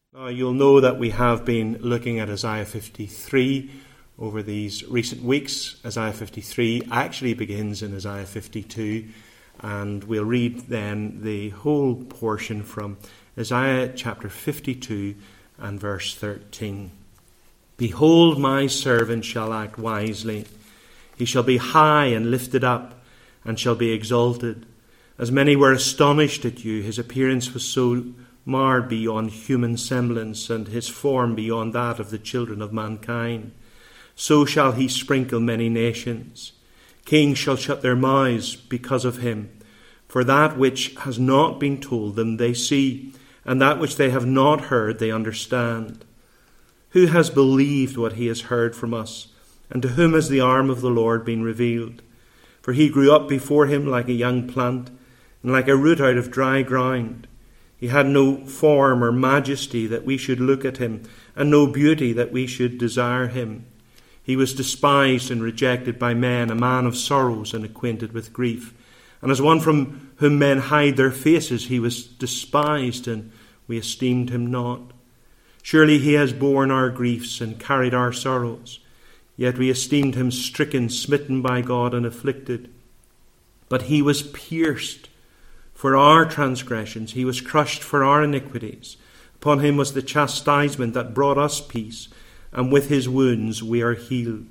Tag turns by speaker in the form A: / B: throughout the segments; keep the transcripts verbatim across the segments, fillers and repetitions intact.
A: Now, you'll know that we have been looking at Isaiah fifty-three over these recent weeks. Isaiah fifty-three actually begins in Isaiah fifty-two, and we'll read then the whole portion from Isaiah chapter fifty-two and verse thirteen. Behold, my servant shall act wisely. He shall be high and lifted up, and shall be exalted. As many were astonished at you, his appearance was so marred beyond human semblance, and his form beyond that of the children of mankind. So shall he sprinkle many nations. Kings shall shut their mouths because of him. For that which has not been told them they see, and that which they have not heard they understand. Who has believed what he has heard from us, and to whom has the arm of the Lord been revealed? For he grew up before him like a young plant, and like a root out of dry ground. He had no form or majesty that we should look at him, and no beauty that we should desire him. He was despised and rejected by men, a man of sorrows and acquainted with grief. And as one from whom men hide their faces, he was despised, and we esteemed him not. Surely he has borne our griefs and carried our sorrows. Yet we esteemed him stricken, smitten by God, and afflicted. But he was pierced for our transgressions, he was crushed for our iniquities. Upon him was the chastisement that brought us peace, and with his wounds we are healed.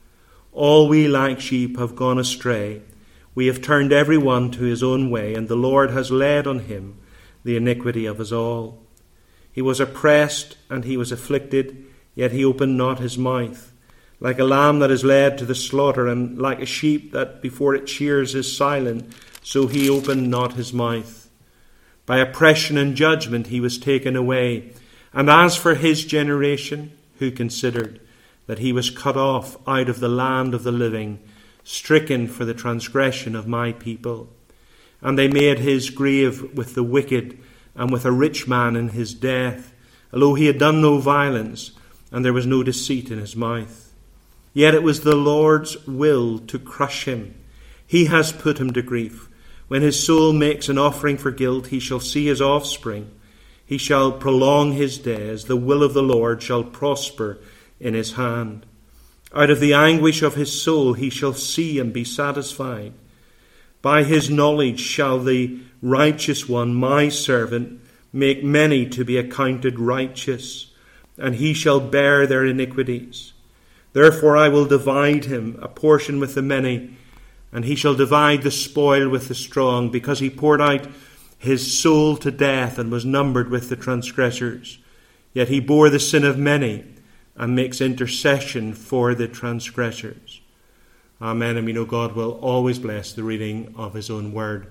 A: All we like sheep have gone astray. We have turned every one to his own way, and the Lord has laid on him the iniquity of us all. He was oppressed and he was afflicted, yet he opened not his mouth. Like a lamb that is led to the slaughter, and like a sheep that before it shears is silent, so he opened not his mouth. By oppression and judgment he was taken away. And as for his generation, who considered that he was cut off out of the land of the living, stricken for the transgression of my people. And they made his grave with the wicked, and with a rich man in his death, although he had done no violence, and there was no deceit in his mouth. Yet it was the Lord's will to crush him. He has put him to grief. When his soul makes an offering for guilt, he shall see his offspring. He shall prolong his days. The will of the Lord shall prosper in his hand. Out of the anguish of his soul he shall see and be satisfied. By his knowledge shall the righteous one, my servant, make many to be accounted righteous, and he shall bear their iniquities. Therefore I will divide him a portion with the many, and he shall divide the spoil with the strong, because he poured out his soul to death and was numbered with the transgressors. Yet he bore the sin of many and makes intercession for the transgressors. Amen. And we know God will always bless the reading of his own word.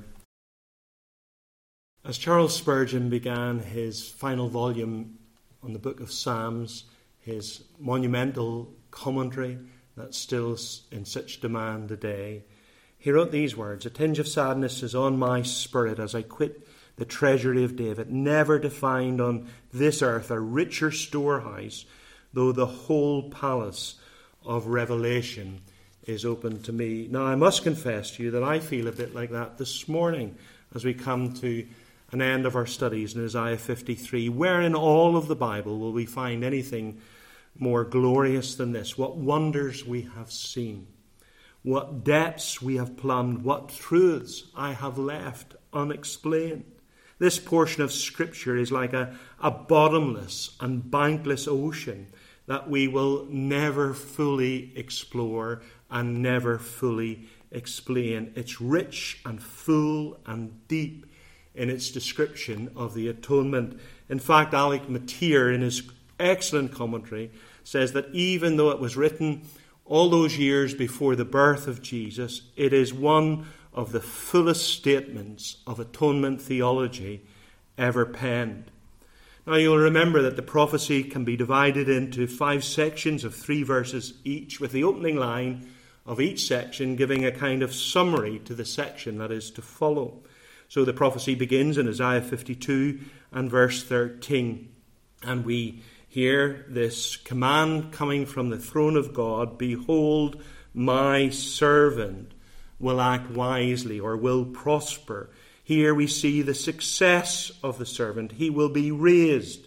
A: As Charles Spurgeon began his final volume on the book of Psalms, his monumental commentary that's still in such demand today, he wrote these words: "A tinge of sadness is on my spirit as I quit the treasury of David, never to find on this earth a richer storehouse, though the whole palace of revelation is open to me." Now, I must confess to you that I feel a bit like that this morning as we come to an end of our studies in Isaiah fifty-three. Where in all of the Bible will we find anything more glorious than this? What wonders we have seen. What depths we have plumbed, what truths I have left unexplained. This portion of Scripture is like a, a bottomless and boundless ocean that we will never fully explore and never fully explain. It's rich and full and deep in its description of the atonement. In fact, Alec Motyer, in his excellent commentary, says that even though it was written all those years before the birth of Jesus, it is one of the fullest statements of atonement theology ever penned. Now, you'll remember that the prophecy can be divided into five sections of three verses each, with the opening line of each section giving a kind of summary to the section that is to follow. So the prophecy begins in Isaiah fifty-two and verse thirteen, and we hear this command coming from the throne of God: "Behold, my servant will act wisely," or will prosper. Here we see the success of the servant. He will be raised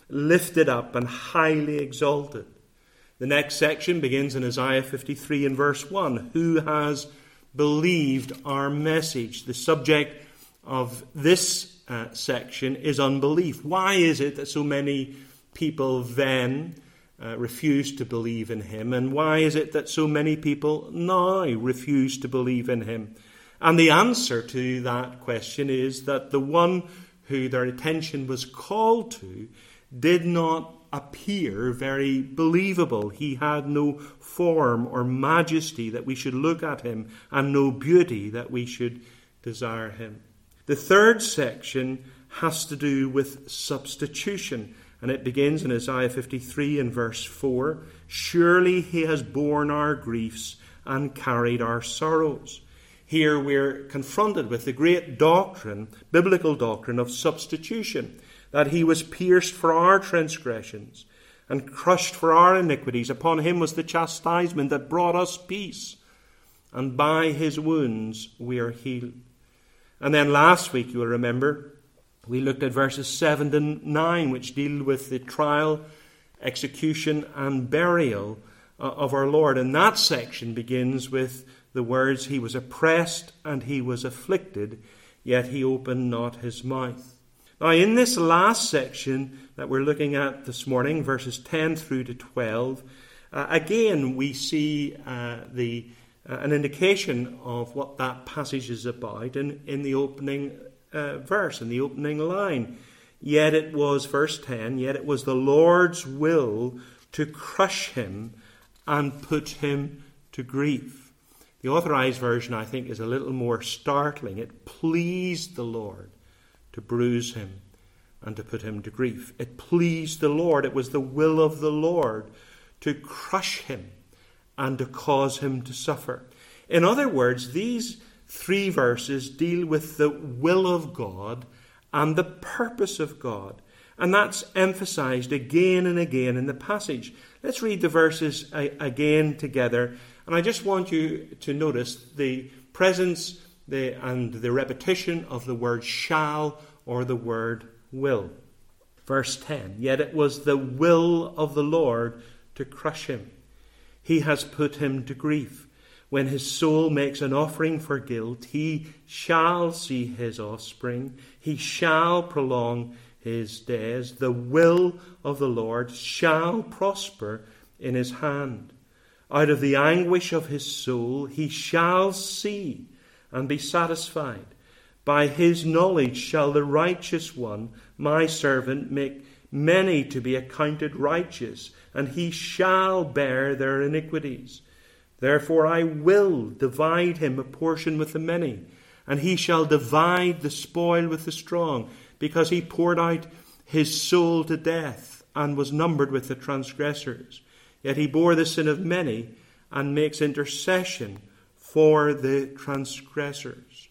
A: lifted up and highly exalted. The next section begins in Isaiah fifty-three and verse one. Who has believed our message? The subject of this uh, section is unbelief. Why is it that so many people then uh, refuse to believe in him? And why is it that so many people now refuse to believe in him? And the answer to that question is that the one who their attention was called to did not appear very believable. He had no form or majesty that we should look at him, and no beauty that we should desire him. The third section has to do with substitution, and it begins in Isaiah fifty-three and verse four. Surely he has borne our griefs and carried our sorrows. Here we're confronted with the great doctrine, biblical doctrine of substitution, that he was pierced for our transgressions and crushed for our iniquities. Upon him was the chastisement that brought us peace, and by his wounds we are healed. And then last week, you'll remember, we looked at verses seven to nine, which deal with the trial, execution, and burial of our Lord. And that section begins with the words, he was oppressed and he was afflicted, yet he opened not his mouth. Now, in this last section that we're looking at this morning, verses ten through to twelve, uh, again we see uh, the uh, an indication of what that passage is about in, in the opening uh, verse, in the opening line. Yet it was, verse ten, yet it was the Lord's will to crush him and put him to grief. The Authorized Version, I think, is a little more startling. It pleased the Lord to bruise him and to put him to grief. It pleased the Lord. It was the will of the Lord to crush him and to cause him to suffer. In other words, these three verses deal with the will of God and the purpose of God. And that's emphasized again and again in the passage. Let's read the verses again together. And I just want you to notice the presence the, and the repetition of the word shall or the word will. Verse ten, yet it was the will of the Lord to crush him. He has put him to grief. When his soul makes an offering for guilt, he shall see his offspring. He shall prolong his days. The will of the Lord shall prosper in his hand. Out of the anguish of his soul he shall see and be satisfied. By his knowledge shall the righteous one, my servant, make many to be accounted righteous, and he shall bear their iniquities. Therefore I will divide him a portion with the many, and he shall divide the spoil with the strong, because he poured out his soul to death and was numbered with the transgressors. Yet he bore the sin of many and makes intercession for the transgressors.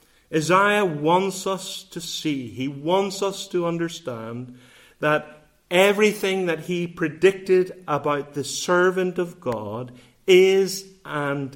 A: Isaiah wants us to see, he wants us to understand that everything that he predicted about the servant of God is and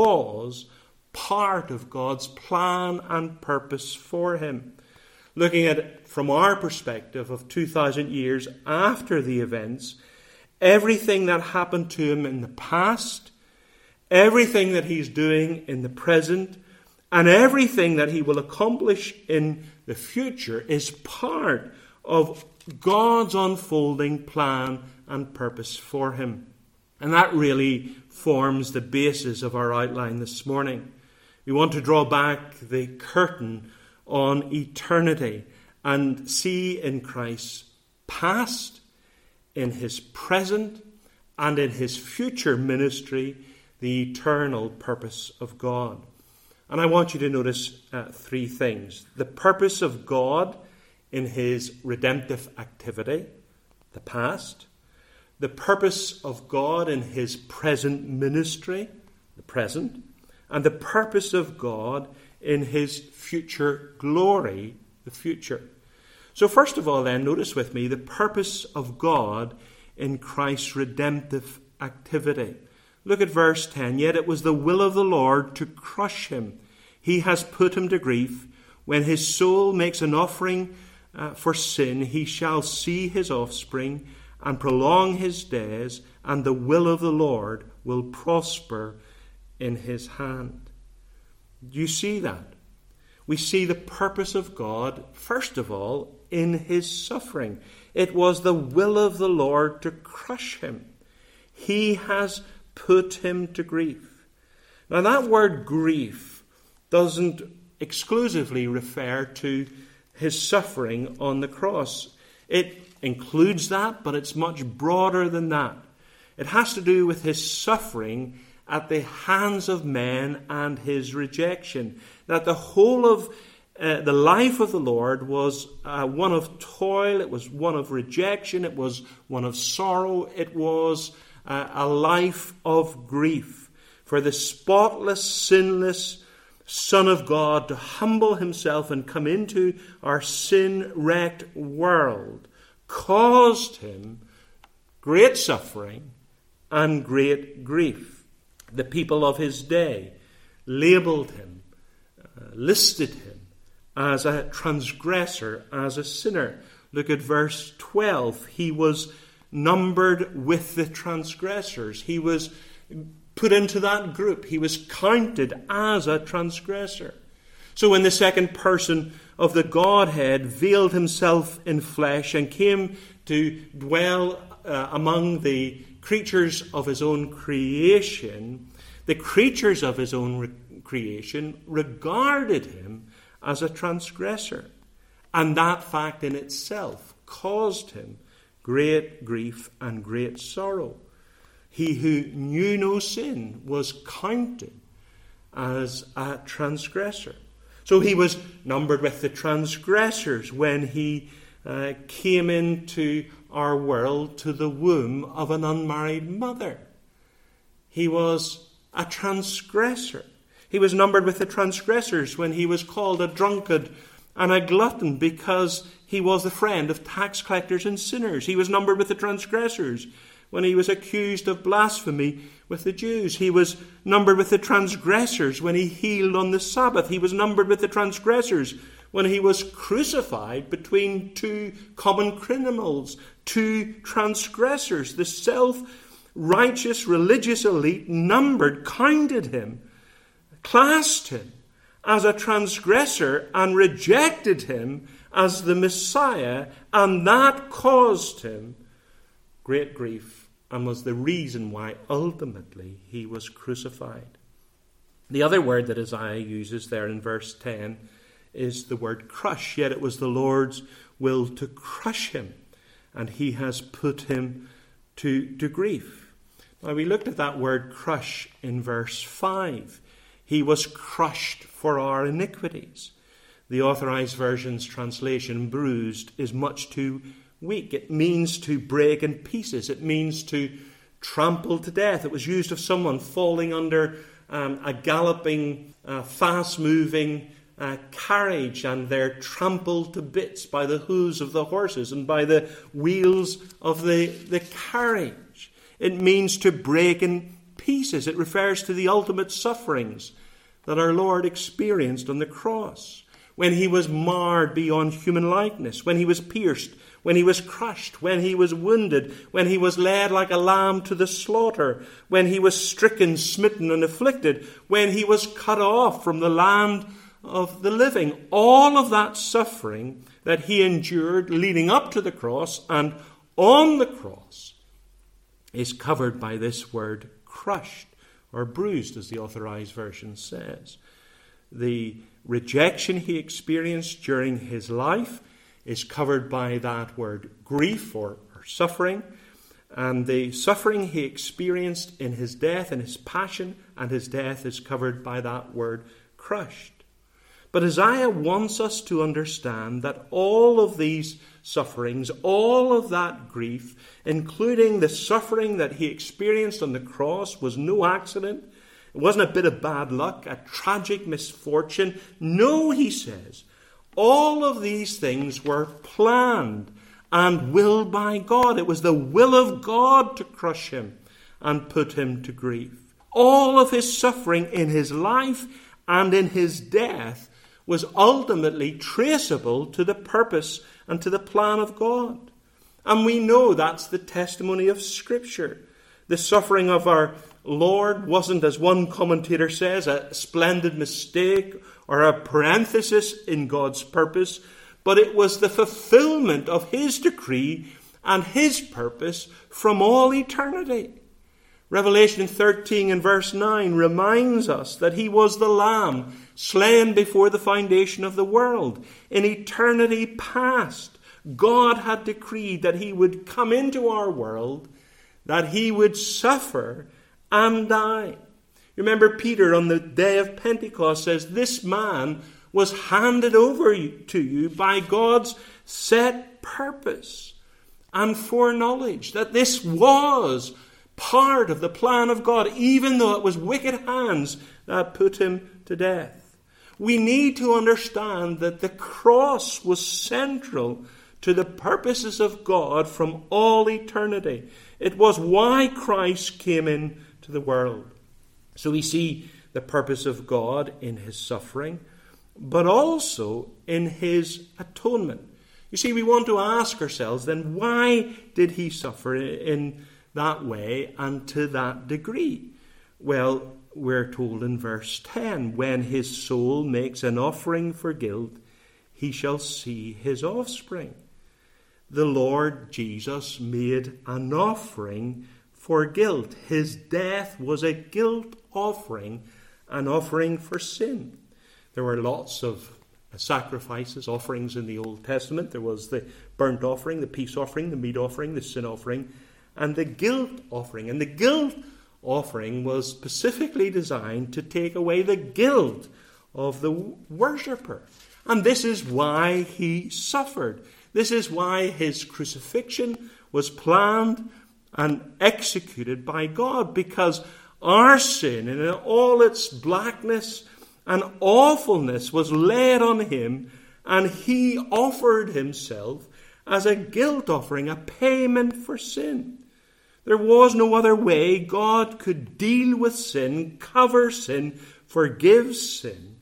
A: was part of God's plan and purpose for him. Looking at it from our perspective of two thousand years after the events, everything that happened to him in the past, everything that he's doing in the present, and everything that he will accomplish in the future is part of God's unfolding plan and purpose for him. And that really forms the basis of our outline this morning. We want to draw back the curtain on eternity and see in Christ's past, in his present, and in his future ministry the eternal purpose of God. And I want you to notice uh, three things. The purpose of God in his redemptive activity, the past. The purpose of God in his present ministry, the present. And the purpose of God in his future glory, the future. So first of all then, notice with me the purpose of God in Christ's redemptive activity. Look at verse ten. Yet it was the will of the Lord to crush him. He has put him to grief. When his soul makes an offering uh, for sin, he shall see his offspring and prolong his days, and the will of the Lord will prosper in his hand. Do you see that? We see the purpose of God, first of all, in his suffering. It was the will of the Lord to crush him. He has put him to grief. Now that word grief doesn't exclusively refer to his suffering on the cross. It includes that, but it's much broader than that. It has to do with his suffering at the hands of men and his rejection. That the whole of uh, the life of the Lord was uh, one of toil, it was one of rejection, it was one of sorrow, it was uh, a life of grief. For the spotless, sinless Son of God to humble himself and come into our sin-wrecked world caused him great suffering and great grief. The people of his day labelled him, uh, listed him as a transgressor, as a sinner. Look at verse twelve. He was numbered with the transgressors. He was put into that group. He was counted as a transgressor. So when the second person of the Godhead veiled himself in flesh and came to dwell uh, among the creatures of his own creation, the creatures of his own re- creation regarded him as a transgressor. And that fact in itself caused him great grief and great sorrow. He who knew no sin was counted as a transgressor. So he was numbered with the transgressors when he uh, came into our world to the womb of an unmarried mother. He was a transgressor. He was numbered with the transgressors when he was called a drunkard and a glutton because he was the friend of tax collectors and sinners. He was numbered with the transgressors when he was accused of blasphemy with the Jews. He was numbered with the transgressors when he healed on the Sabbath. He was numbered with the transgressors when he was crucified between two common criminals, two transgressors. The self-righteous religious elite numbered, counted him, classed him as a transgressor and rejected him as the Messiah, and that caused him great grief and was the reason why ultimately he was crucified. The other word that Isaiah uses there in verse ten is the word crush. Yet it was the Lord's will to crush him, and he has put him to, to grief. Now we looked at that word crush in verse five. He was crushed for our iniquities. The Authorized Version's translation, bruised, is much too weak. It means to break in pieces. It means to trample to death. It was used of someone falling under um, a galloping, uh, fast-moving uh, carriage, and they're trampled to bits by the hooves of the horses and by the wheels of the, the carriage. It means to break in pieces. It refers to the ultimate sufferings that our Lord experienced on the cross, when he was marred beyond human likeness, when he was pierced, when he was crushed, when he was wounded, when he was led like a lamb to the slaughter, when he was stricken, smitten, and afflicted, when he was cut off from the land of the living. All of that suffering that he endured leading up to the cross and on the cross is covered by this word crushed, or bruised, as the Authorized Version says. The rejection he experienced during his life is covered by that word grief, or, or suffering. And the suffering he experienced in his death, and his passion and his death, is covered by that word crushed. But Isaiah wants us to understand that all of these sufferings, all of that grief, including the suffering that he experienced on the cross, was no accident. It wasn't a bit of bad luck, a tragic misfortune. No, he says, all of these things were planned and willed by God. It was the will of God to crush him and put him to grief. All of his suffering in his life and in his death was ultimately traceable to the purpose and to the plan of God. And we know that's the testimony of Scripture. The suffering of our Lord wasn't, as one commentator says, a splendid mistake or a parenthesis in God's purpose, but it was the fulfillment of his decree and his purpose from all eternity. Revelation thirteen and verse nine reminds us that he was the Lamb slain before the foundation of the world. In eternity past, God had decreed that he would come into our world, that he would suffer and die. Remember, Peter on the day of Pentecost says, this man was handed over to you by God's set purpose and foreknowledge, that this was part of the plan of God, even though it was wicked hands that put him to death. We need to understand that the cross was central to the purposes of God from all eternity. It was why Christ came into the world. So we see the purpose of God in his suffering, but also in his atonement. You see, we want to ask ourselves then, why did he suffer in that way and to that degree? Well, we're told in verse ten, when his soul makes an offering for guilt, he shall see his offspring. The Lord Jesus made an offering for guilt. His death was a guilt offering, an offering for sin. There were lots of sacrifices, offerings in the Old Testament. There was the burnt offering, the peace offering, the meat offering, the sin offering, and the guilt offering. And the guilt offering was specifically designed to take away the guilt of the worshipper. And this is why he suffered. This is why his crucifixion was planned and executed by God, because our sin in all its blackness and awfulness was laid on him, and he offered himself as a guilt offering, a payment for sin. There was no other way God could deal with sin, cover sin, forgive sin,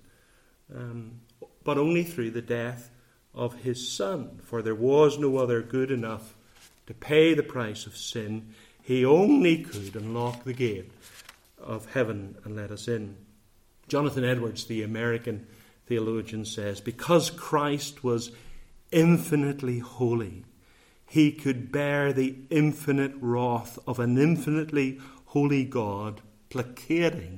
A: um, but only through the death of his Son. For there was no other good enough to pay the price of sin. He only could unlock the gate of heaven and let us in. Jonathan Edwards, the American theologian, says, because Christ was infinitely holy, he could bear the infinite wrath of an infinitely holy God, placating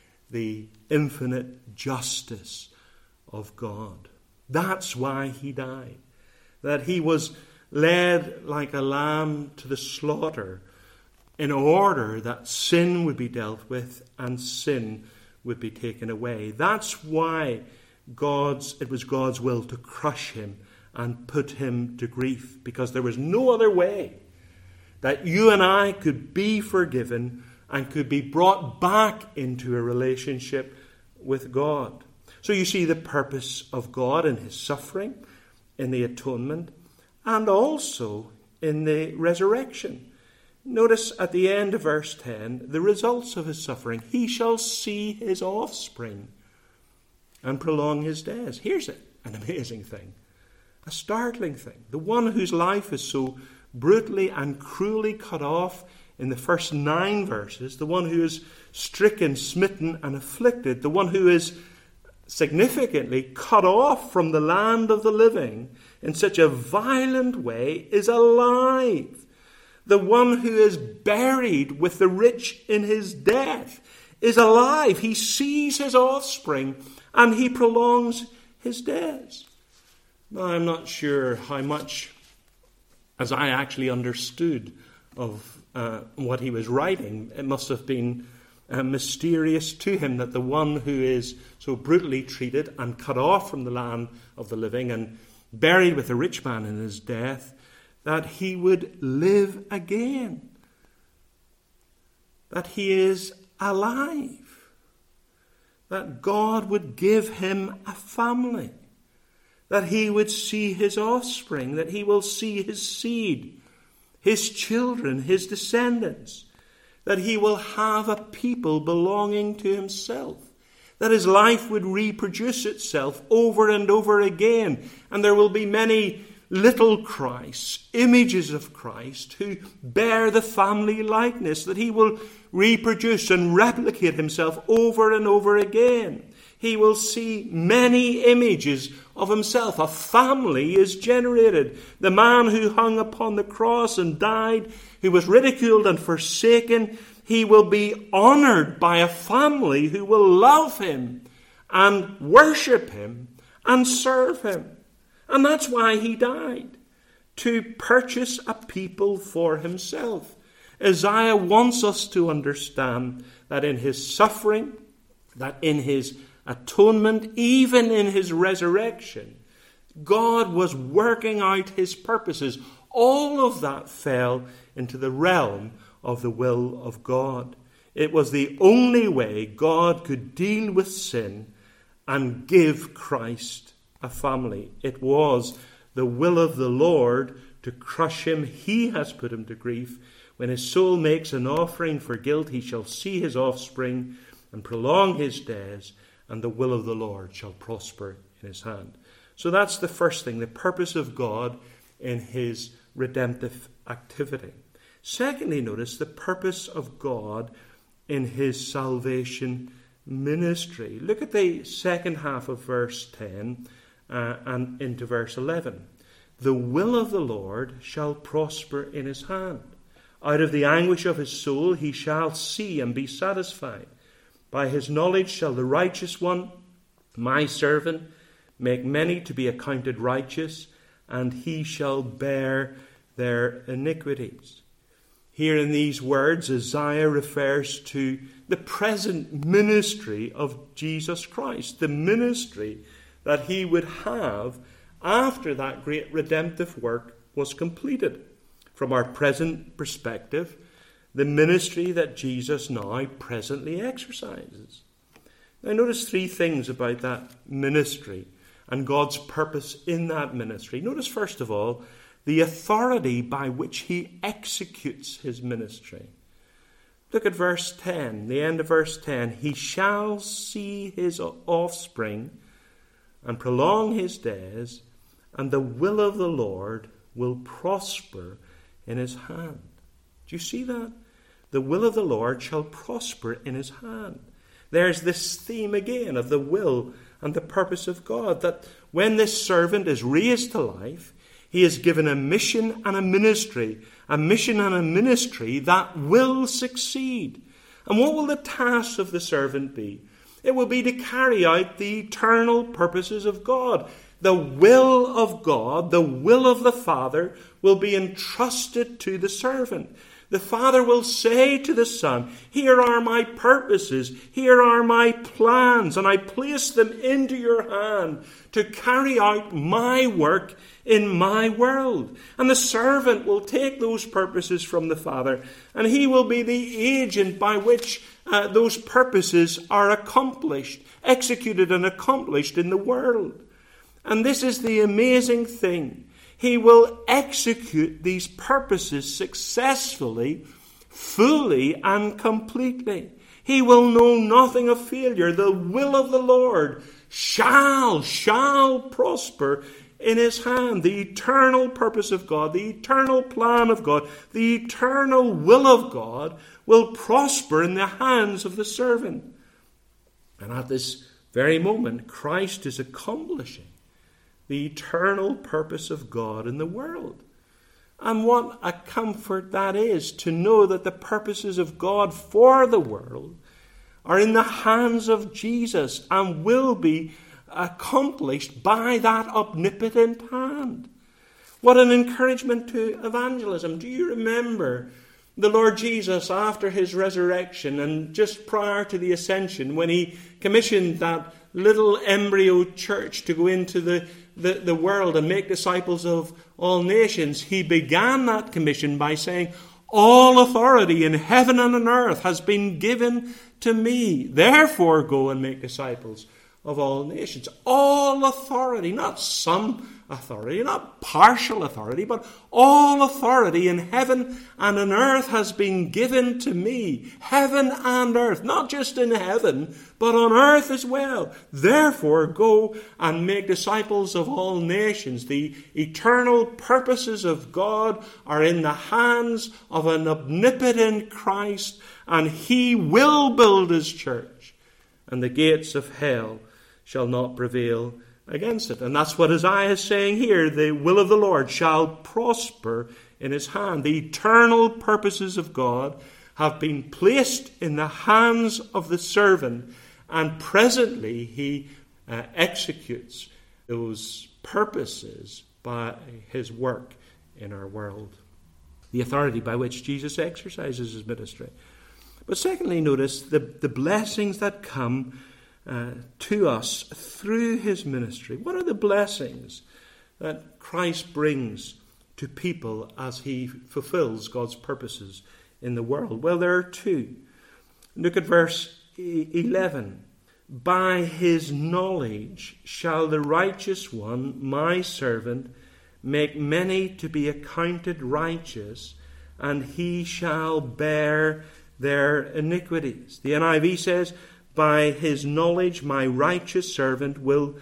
A: the infinite justice of God. That's why he died. That he was led like a lamb to the slaughter in order that sin would be dealt with and sin would be taken away. That's why God's it was God's will to crush him and put him to grief, because there was no other way that you and I could be forgiven and could be brought back into a relationship with God. So you see the purpose of God in his suffering, in the atonement, and also in the resurrection. Notice at the end of verse ten, the results of his suffering. He shall see his offspring and prolong his days. Here's an amazing thing, a startling thing. The one whose life is so brutally and cruelly cut off in the first nine verses, the one who is stricken, smitten, and afflicted, the one who is significantly cut off from the land of the living in such a violent way, is alive. The one who is buried with the rich in his death is alive. He sees his offspring and he prolongs his days. Now, I'm not sure how much, as I actually understood of uh, what he was writing, it must have been uh, mysterious to him that the one who is so brutally treated and cut off from the land of the living and buried with a rich man in his death, that he would live again, that he is alive, that God would give him a family, that he would see his offspring, that he will see his seed, his children, his descendants, that he will have a people belonging to himself, that his life would reproduce itself over and over again, and there will be many little Christs, images of Christ, who bear the family likeness, that he will reproduce and replicate himself over and over again. He will see many images of himself. A family is generated. The man who hung upon the cross and died, who was ridiculed and forsaken, he will be honored by a family who will love him and worship him and serve him. And that's why he died, to purchase a people for himself. Isaiah wants us to understand that in his suffering, that in his atonement, even in his resurrection, God was working out his purposes. All of that fell into the realm of the will of God. It was the only way God could deal with sin and give Christ a family. It was the will of the Lord to crush him. He has put him to grief. When his soul makes an offering for guilt, he shall see his offspring and prolong his days, and the will of the Lord shall prosper in his hand. So that's the first thing, the purpose of God in his redemptive activity. Secondly, notice the purpose of God in his salvation ministry. Look at the second half of verse ten uh, and into verse eleven. The will of the Lord shall prosper in his hand. Out of the anguish of his soul he shall see and be satisfied. By his knowledge shall the righteous one, my servant, make many to be accounted righteous, and he shall bear their iniquities. Here in these words, Isaiah refers to the present ministry of Jesus Christ, the ministry that he would have after that great redemptive work was completed. From our present perspective, the ministry that Jesus now presently exercises. Now notice three things about that ministry and God's purpose in that ministry. Notice first of all, the authority by which he executes his ministry. Look at verse ten, the end of verse ten. He shall see his offspring and prolong his days, and the will of the Lord will prosper in his hand. Do you see that? The will of the Lord shall prosper in his hand. There's this theme again of the will and the purpose of God, that when this servant is raised to life, he is given a mission and a ministry, a mission and a ministry that will succeed. And what will the task of the servant be? It will be to carry out the eternal purposes of God. The will of God, the will of the Father, will be entrusted to the servant. The Father will say to the Son, here are my purposes, here are my plans, and I place them into your hand to carry out my work in my world. And the servant will take those purposes from the Father, and he will be the agent by which uh, those purposes are accomplished, executed and accomplished in the world. And this is the amazing thing. He will execute these purposes successfully, fully and completely. He will know nothing of failure. The will of the Lord shall, shall prosper in his hand. The eternal purpose of God, the eternal plan of God, the eternal will of God will prosper in the hands of the servant. And at this very moment, Christ is accomplishing the eternal purpose of God in the world. And what a comfort that is, to know that the purposes of God for the world are in the hands of Jesus and will be accomplished by that omnipotent hand. What an encouragement to evangelism. Do you remember the Lord Jesus after his resurrection and just prior to the ascension, when he commissioned that little embryo church to go into the The, the world and make disciples of all nations? He began that commission by saying, all authority in heaven and on earth has been given to me. Therefore go and make disciples of all nations. All authority, not some authority, not partial authority, but all authority in heaven and on earth has been given to me. Heaven and earth, not just in heaven, but on earth as well. Therefore, go and make disciples of all nations. The eternal purposes of God are in the hands of an omnipotent Christ, and he will build his church, and the gates of hell shall not prevail against it. And that's what Isaiah is saying here. The will of the Lord shall prosper in his hand. The eternal purposes of God have been placed in the hands of the servant, and presently he uh, executes those purposes by his work in our world. The authority by which Jesus exercises his ministry. But secondly, notice the, the blessings that come uh, to us through his ministry. What are the blessings that Christ brings to people as he fulfills God's purposes in the world? Well, there are two. Look at verse eleven. By his knowledge shall the righteous one, my servant, make many to be accounted righteous, and he shall bear their iniquities. The N I V says, by his knowledge my righteous servant will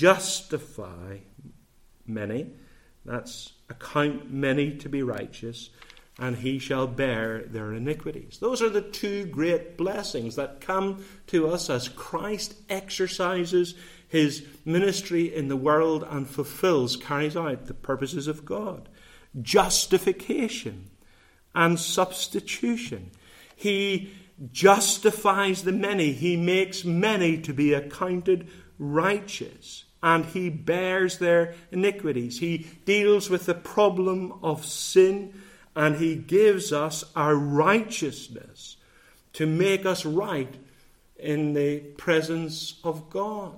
A: justify many. That's account many to be righteous, and he shall bear their iniquities. Those are the two great blessings that come to us as Christ exercises his ministry in the world and fulfills, carries out the purposes of God. Justification and substitution. He justifies the many. He makes many to be accounted righteous, and he bears their iniquities. He deals with the problem of sin, and he gives us our righteousness to make us right in the presence of God.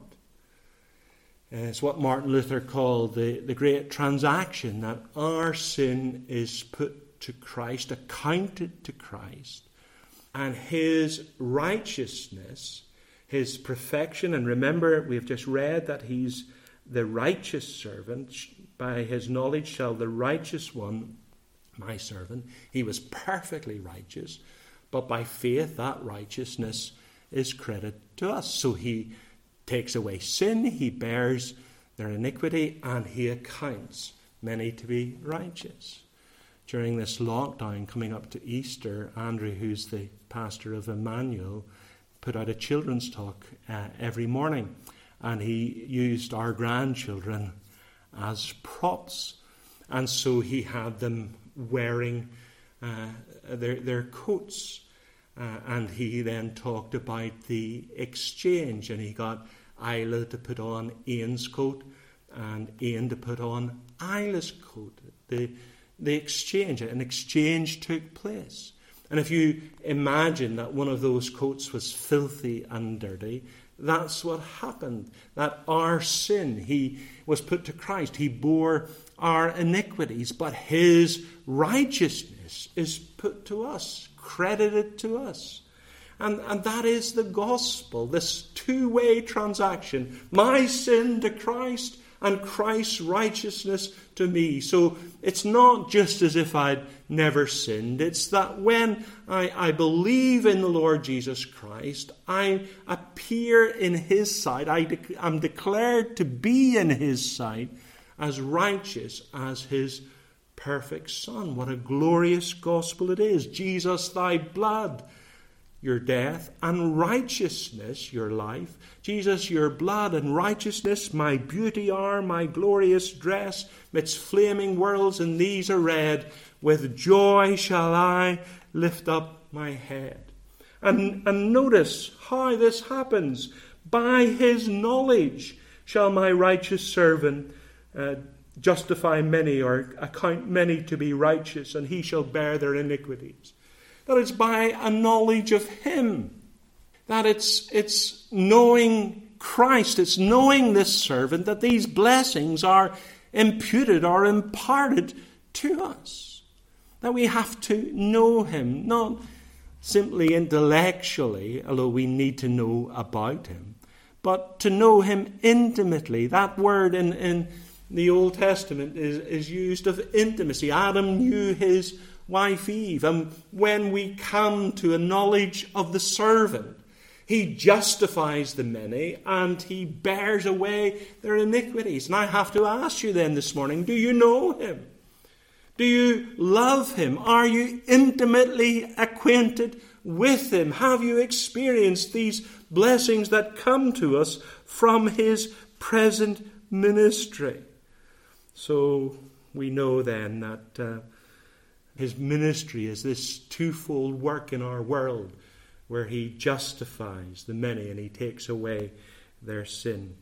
A: And it's what Martin Luther called the, the great transaction, that our sin is put to Christ, accounted to Christ, and his righteousness, his perfection. And remember, we have just read that he's the righteous servant. By his knowledge shall the righteous one, my servant. He was perfectly righteous, but by faith that righteousness is credited to us. So he takes away sin, he bears their iniquity, and he accounts many to be righteous. During this lockdown coming up to Easter, Andrew, who's the pastor of Emmanuel, put out a children's talk uh, every morning, and he used our grandchildren as props. And so he had them wearing uh, their, their coats, uh, and he then talked about the exchange, and he got Isla to put on Ian's coat and Ian to put on Isla's coat. The The exchange, an exchange took place. And if you imagine that one of those coats was filthy and dirty, that's what happened. That our sin, he was put to Christ. He bore our iniquities, but his righteousness is put to us, credited to us. And, and that is the gospel, this two-way transaction. My sin to Christ, and Christ's righteousness to me. So it's not just as if I'd never sinned. It's that when I, I believe in the Lord Jesus Christ, I appear in his sight. I de- I'm declared to be in his sight as righteous as his perfect Son. What a glorious gospel it is. Jesus, thy blood, your death, and righteousness, your life. Jesus, your blood and righteousness, my beauty are, my glorious dress, midst flaming worlds, and these are red. With joy shall I lift up my head. And, and notice how this happens. By his knowledge shall my righteous servant uh, justify many, or account many to be righteous, and he shall bear their iniquities. That it's by a knowledge of him. That it's it's knowing Christ. It's knowing this servant, that these blessings are imputed or imparted to us. That we have to know him, not simply intellectually, although we need to know about him, but to know him intimately. That word in, in the Old Testament is, is used of intimacy. Adam knew his wife Eve. And when we come to a knowledge of the servant, he justifies the many and he bears away their iniquities. And I have to ask you then this morning, do you know him? Do you love him? Are you intimately acquainted with him? Have you experienced these blessings that come to us from his present ministry? So we know then that uh, his ministry is this twofold work in our world, where he justifies the many and he takes away their sin.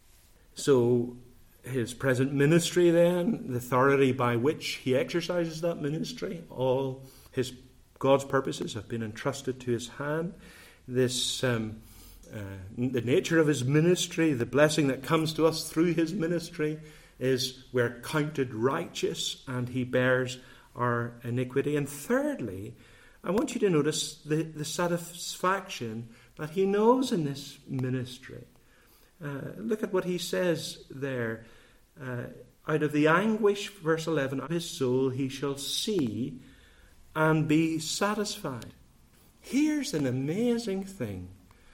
A: So his present ministry then, the authority by which he exercises that ministry, all his God's purposes have been entrusted to his hand. This, um, uh, the nature of his ministry, the blessing that comes to us through his ministry, is we're counted righteous and he bears our iniquity. And thirdly, I want you to notice the, the satisfaction that he knows in this ministry. Uh, look at what he says there. Uh, out of the anguish, verse eleven, of his soul he shall see and be satisfied. Here's an amazing thing.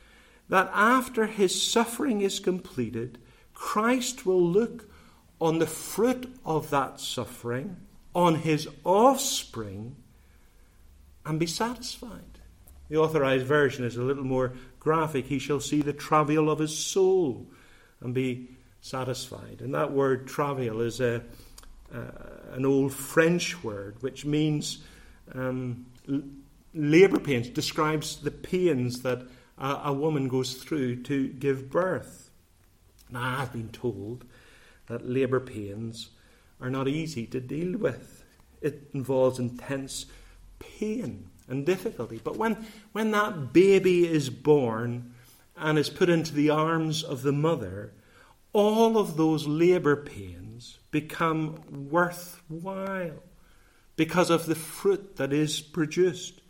A: That after his suffering is completed, Christ will look on the fruit of that suffering, on his offspring, and be satisfied. The Authorized Version is a little more graphic. He shall see the travail of his soul and be satisfied. And that word travail is a, uh, an old French word which means um, l- labour pains, describes the pains that a, a woman goes through to give birth. Now, I've been told that labour pains are not easy to deal with. It involves intense pain and difficulty. But when, when that baby is born and is put into the arms of the mother, all of those labour pains become worthwhile because of the fruit that is produced.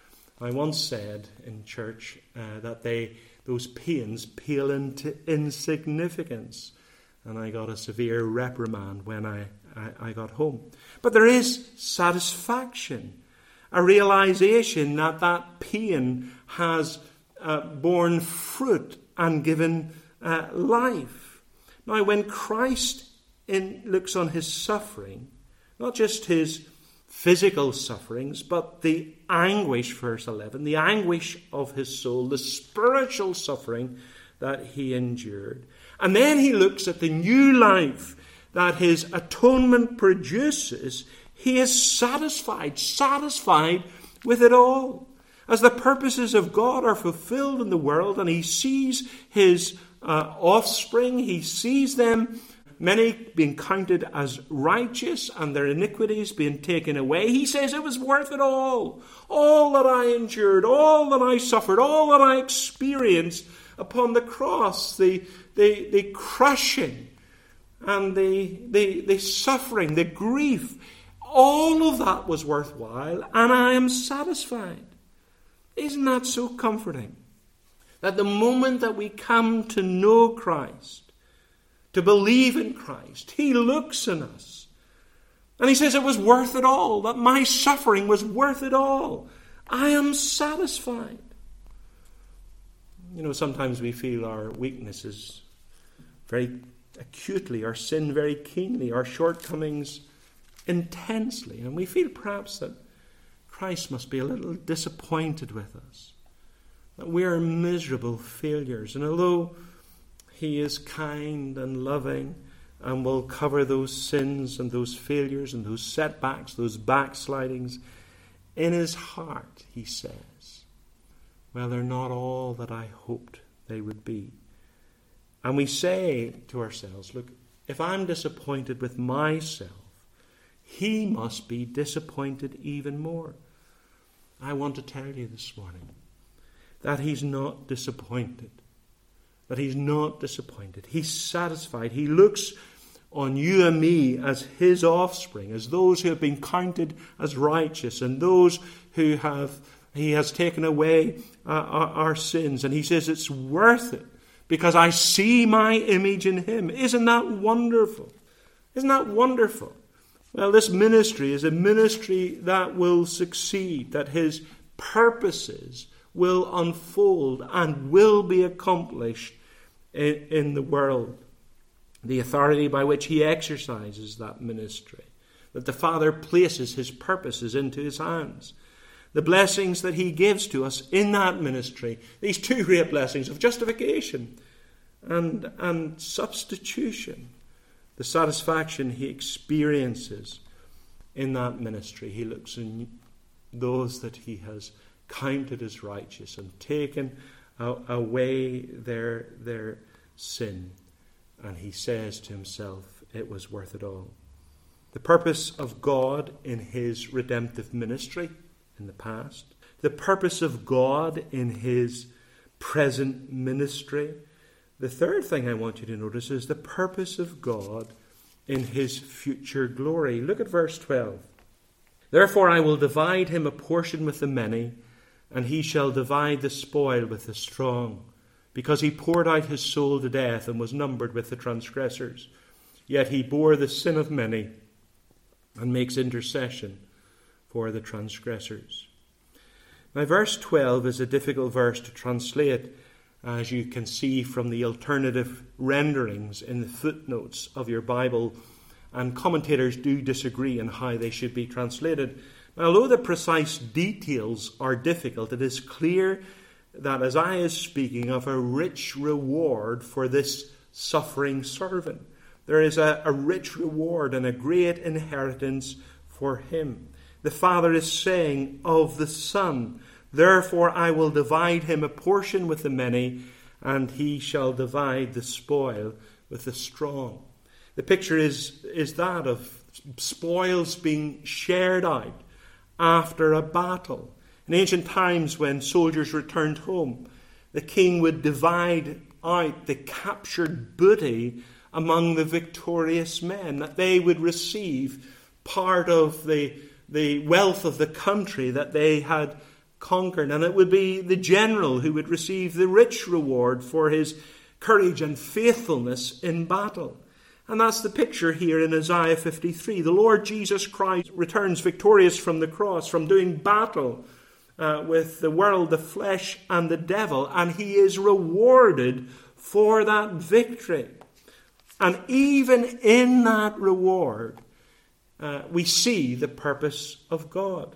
A: I once said in church uh, that they those pains pale into insignificance, and I got a severe reprimand when I, I, I got home. But there is satisfaction, a realization that that pain has uh, borne fruit and given uh, life. Now, when Christ in, looks on his suffering, not just his physical sufferings, but the anguish, verse eleven, the anguish of his soul, the spiritual suffering that he endured. And then he looks at the new life that his atonement produces. He is satisfied, satisfied with it all. As the purposes of God are fulfilled in the world, and he sees his uh, offspring, he sees them, many being counted as righteous and their iniquities being taken away. He says it was worth it all. All that I endured, all that I suffered, all that I experienced upon the cross, the, the, the crushing and the, the, the suffering, the grief, all of that was worthwhile, and I am satisfied. Isn't that so comforting? That the moment that we come to know Christ, to believe in Christ, he looks in us and he says it was worth it all, that my suffering was worth it all. I am satisfied. You know, sometimes we feel our weaknesses very acutely, our sin very keenly, our shortcomings intensely, and we feel perhaps that Christ must be a little disappointed with us, that we are miserable failures. And although he is kind and loving and will cover those sins and those failures and those setbacks, those backslidings, in his heart he says, well, they're not all that I hoped they would be. And we say to ourselves, look, if I'm disappointed with myself, he must be disappointed even more. I want to tell you this morning that he's not disappointed. That he's not disappointed. He's satisfied. He looks on you and me as his offspring, as those who have been counted as righteous, and those who have he has taken away uh, our, our sins. And he says it's worth it because I see my image in him. Isn't that wonderful? Isn't that wonderful? Well, this ministry is a ministry that will succeed, that his purposes will unfold and will be accomplished in, in the world. The authority by which he exercises that ministry, that the Father places his purposes into his hands. The blessings that he gives to us in that ministry, these two great blessings of justification and, and substitution, the satisfaction he experiences in that ministry. He looks in those that he has counted as righteous and taken away their, their sin. And he says to himself, it was worth it all. The purpose of God in his redemptive ministry in the past, the purpose of God in his present ministry. The third thing I want you to notice is the purpose of God in his future glory. Look at verse twelve. Therefore I will divide him a portion with the many, and he shall divide the spoil with the strong, because he poured out his soul to death and was numbered with the transgressors. Yet he bore the sin of many and makes intercession for the transgressors. Now, verse twelve is a difficult verse to translate, as you can see from the alternative renderings in the footnotes of your Bible, and commentators do disagree on how they should be translated. Now, although the precise details are difficult, it is clear that Isaiah is speaking of a rich reward for this suffering servant. There is a, a rich reward and a great inheritance for him. The Father is saying of the Son, therefore I will divide him a portion with the many, and he shall divide the spoil with the strong. The picture is, is that of spoils being shared out after a battle. In ancient times, when soldiers returned home, the king would divide out the captured booty among the victorious men, that they would receive part of the, the wealth of the country that they had conquered. And it would be the general who would receive the rich reward for his courage and faithfulness in battle. And that's the picture here in Isaiah fifty-three. The Lord Jesus Christ returns victorious from the cross, from doing battle uh, with the world, the flesh, and the devil, and he is rewarded for that victory. And even in that reward, uh, we see the purpose of God.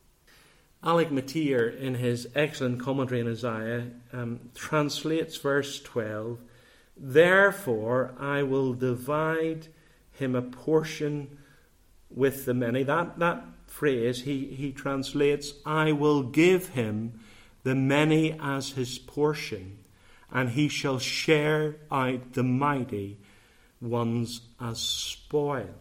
A: Alec Matier, in his excellent commentary on Isaiah, um, translates verse twelve, therefore I will divide him a portion with the many. That, that phrase he, he translates, I will give him the many as his portion, and he shall share out the mighty ones as spoil.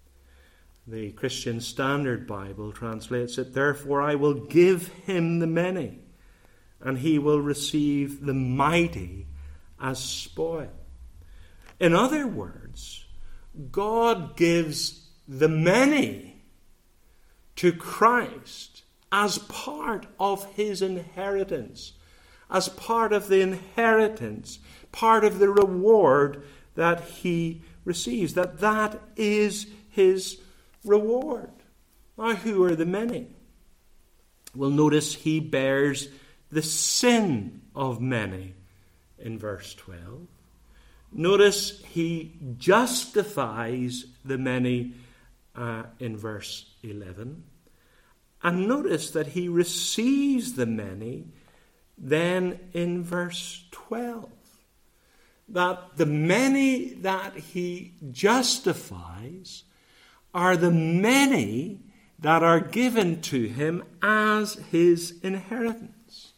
A: The Christian Standard Bible translates it, therefore I will give him the many, and he will receive the mighty as spoil. In other words, God gives the many to Christ as part of his inheritance, as part of the inheritance, part of the reward that he receives, that that is his reward. Now, who are the many? Well, notice he bears the sin of many in verse twelve. Notice he justifies the many uh, in verse eleven. And notice that he receives the many then in verse twelve. That the many that he justifies are the many that are given to him as his inheritance.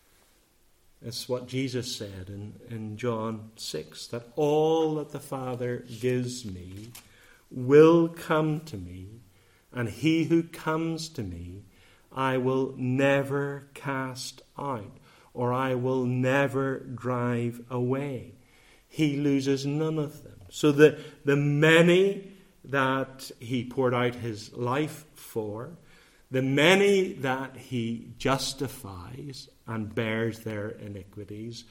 A: It's what Jesus said in, in John six, that all that the Father gives me will come to me, and he who comes to me I will never cast out, or I will never drive away. He loses none of them. So the, the many that he poured out his life for, the many that he justifies and bears their iniquities,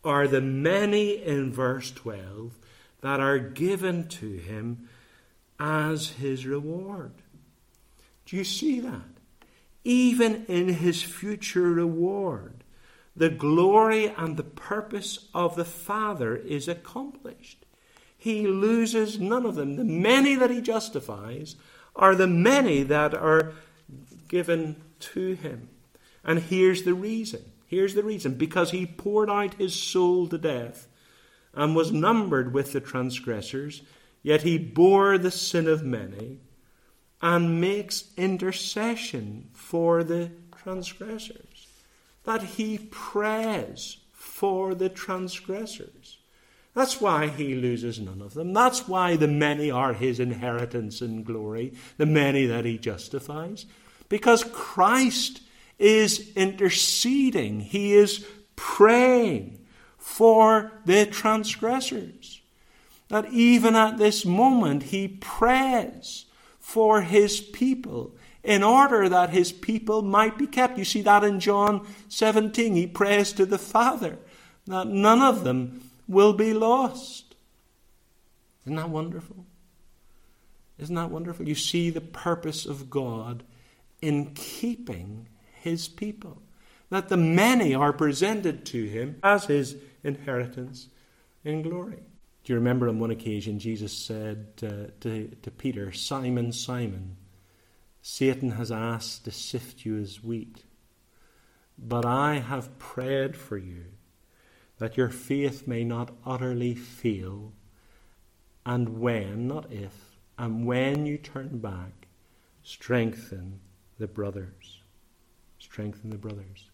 A: are the many in verse twelve that are given to him as his reward. Do you see that? Even in his future reward, the glory and the purpose of the Father is accomplished. He loses none of them. The many that he justifies are the many that are given to him. And here's the reason. Here's the reason. Because he poured out his soul to death and was numbered with the transgressors, yet he bore the sin of many and makes intercession for the transgressors. That he prays for the transgressors. That's why he loses none of them. That's why the many are his inheritance in glory, the many that he justifies. Because Christ is interceding. He is praying for the transgressors. That even at this moment he prays for his people in order that his people might be kept. You see that in John seventeen. He prays to the Father that none of them will be lost. Isn't that wonderful? Isn't that wonderful? You see the purpose of God in keeping his people. That the many are presented to him as his inheritance in glory. Do you remember on one occasion Jesus said uh, to, to Peter, Simon, Simon, Satan has asked to sift you as wheat, but I have prayed for you that your faith may not utterly fail, and when, not if, and when you turn back, strengthen the brothers. Strengthen the brothers.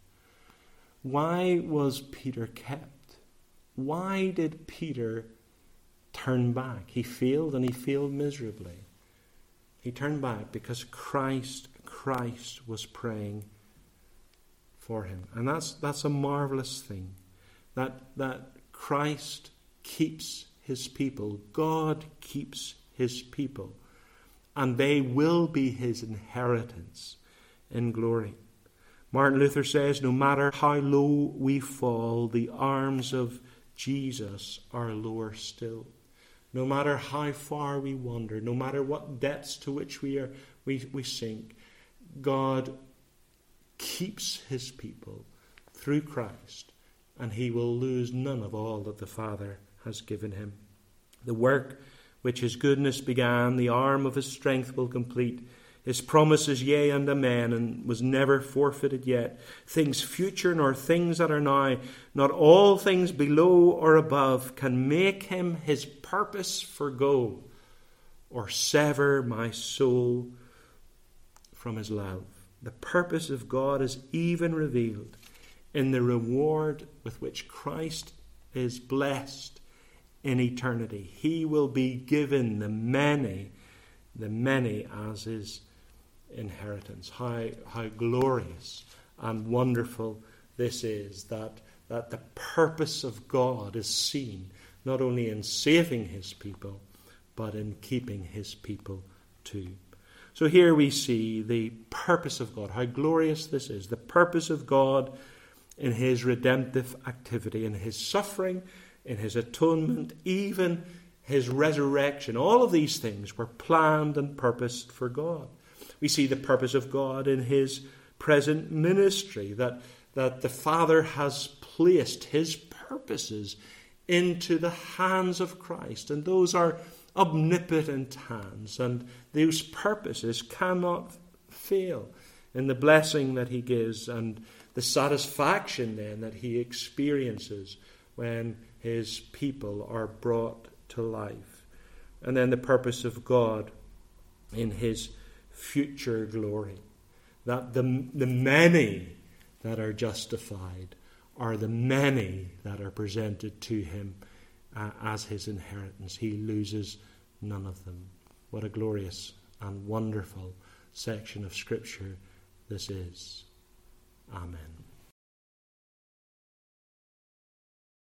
A: Why was Peter kept? Why did Peter turn back? He failed, and he failed miserably. He turned back because Christ, Christ was praying for him. And that's that's a marvelous thing. That that Christ keeps his people. God keeps his people. And they will be his inheritance in glory. Martin Luther says, no matter how low we fall, the arms of Jesus are lower still. No matter how far we wander, no matter what depths to which we are we, we sink, God keeps his people through Christ, and he will lose none of all that the Father has given him. The work which his goodness began, the arm of his strength will complete. His promise is yea and amen, and was never forfeited yet. Things future nor things that are now, not all things below or above, can make him his purpose forgo, or sever my soul from his love. The purpose of God is even revealed in the reward with which Christ is blessed in eternity. He will be given the many, the many as his inheritance. How, how glorious and wonderful this is, that, that the purpose of God is seen not only in saving his people, but in keeping his people too. So here we see the purpose of God, how glorious this is, the purpose of God in his redemptive activity, in his suffering, in his atonement, even his resurrection. All of these things were planned and purposed for God. We see the purpose of God in his present ministry, that, that the Father has placed his purposes into the hands of Christ. And those are omnipotent hands, and those purposes cannot fail in the blessing that he gives and the satisfaction then that he experiences when his people are brought to life. And then the purpose of God in his future glory, that the, the many that are justified are the many that are presented to him uh, as his inheritance. He loses none of them. What a glorious and wonderful section of Scripture this is. Amen.